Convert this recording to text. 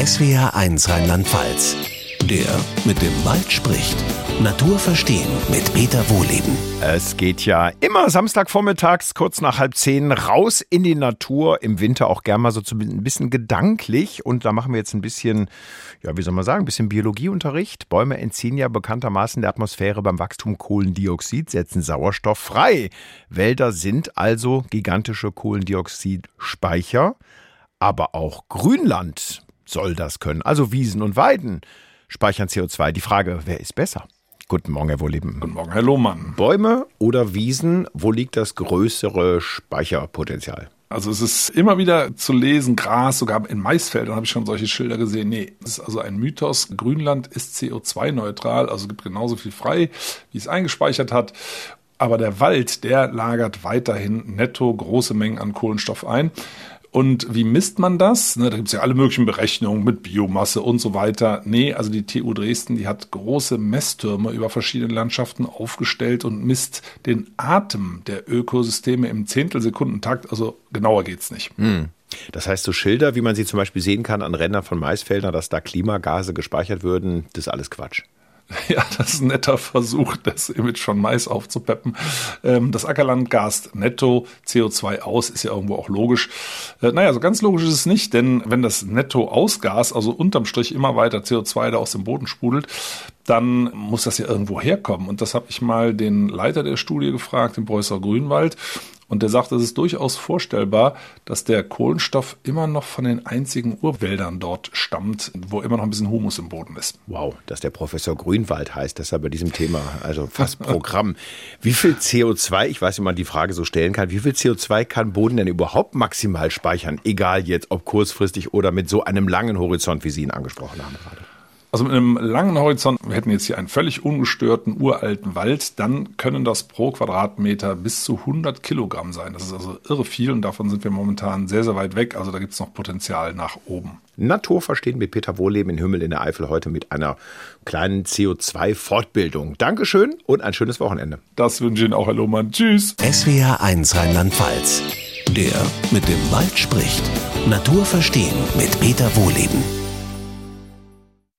SWR1 Rheinland-Pfalz. Der mit dem Wald spricht. Natur verstehen mit Peter Wohleben. Es geht ja immer Samstagvormittags, kurz nach 9:30, raus in die Natur. Im Winter auch gern mal so ein bisschen gedanklich. Und da machen wir jetzt ein bisschen, ja, wie soll man sagen, ein bisschen Biologieunterricht. Bäume entziehen ja bekanntermaßen der Atmosphäre beim Wachstum Kohlendioxid, setzen Sauerstoff frei. Wälder sind also gigantische Kohlendioxidspeicher. Aber auch Grünland soll das können. Also Wiesen und Weiden speichern CO2. Die Frage, wer ist besser? Guten Morgen, Herr Wohleben. Guten Morgen, Herr Lohmann. Bäume oder Wiesen, wo liegt das größere Speicherpotenzial? Also es ist immer wieder zu lesen, Gras, sogar in Maisfeldern habe ich schon solche Schilder gesehen. Nee, es ist also ein Mythos. Grünland ist CO2-neutral, also gibt genauso viel frei, wie es eingespeichert hat. Aber der Wald, der lagert weiterhin netto große Mengen an Kohlenstoff ein. Und wie misst man das? Da gibt es ja alle möglichen Berechnungen mit Biomasse und so weiter. Nee, also die TU Dresden, die hat große Messtürme über verschiedene Landschaften aufgestellt und misst den Atem der Ökosysteme im Zehntelsekundentakt. Also genauer geht's nicht. Das heißt, so Schilder, wie man sie zum Beispiel sehen kann an Rändern von Maisfeldern, dass da Klimagase gespeichert würden, das ist alles Quatsch. Ja, das ist ein netter Versuch, das Image von Mais aufzupeppen. Das Ackerland gast netto CO2 aus, ist ja irgendwo auch logisch. So ganz logisch ist es nicht, denn wenn das netto ausgas, also unterm Strich immer weiter CO2 da aus dem Boden sprudelt, dann muss das ja irgendwo herkommen. Und das habe ich mal den Leiter der Studie gefragt, den Professor Grünwald. Und der sagt, es ist durchaus vorstellbar, dass der Kohlenstoff immer noch von den einzigen Urwäldern dort stammt, wo immer noch ein bisschen Humus im Boden ist. Wow, dass der Professor Grünwald heißt, das ist ja bei diesem Thema also fast Programm. Wie viel CO2, ich weiß nicht, ob man die Frage so stellen kann, wie viel CO2 kann Boden denn überhaupt maximal speichern? Egal jetzt, ob kurzfristig oder mit so einem langen Horizont, wie Sie ihn angesprochen haben gerade. Also mit einem langen Horizont, wir hätten jetzt hier einen völlig ungestörten, uralten Wald, dann können das pro Quadratmeter bis zu 100 Kilogramm sein. Das ist also irre viel und davon sind wir momentan sehr, sehr weit weg. Also da gibt es noch Potenzial nach oben. Natur verstehen mit Peter Wohleben in Hümmel in der Eifel heute mit einer kleinen CO2-Fortbildung. Dankeschön und ein schönes Wochenende. Das wünsche ich Ihnen auch, Herr Lohmann. Tschüss. SWR1 Rheinland-Pfalz. Der mit dem Wald spricht. Natur verstehen mit Peter Wohleben.